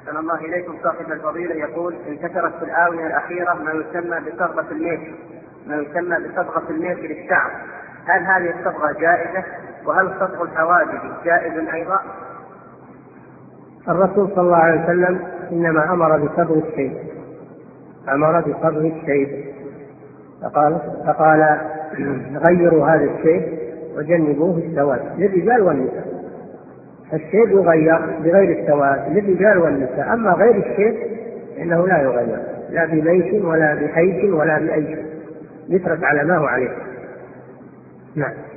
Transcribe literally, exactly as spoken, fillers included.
أحسن الله إليكم. صاحب الفضيلة يقول: انتشرت في الآونة الأخيرة ما يسمى بصبغة الميك ما يسمى بصبغة الميك للشعر، هل هذه الصبغة جائزة؟ وهل صبغ الحواجب جائز أيضا؟ الرسول صلى الله عليه وسلم إنما أمر بصبغ الشيء أمر بصبغ الشيء فقال, فقال غيروا هذا الشيء وجنبوه السواد للرجال والنساء. الشيء يغير بغير السواد للرجال والنساء، أما غير الشيء إنه لا يغير لا بميش ولا بحيش ولا بأي شيء، يترك على ما هو عليه. نعم.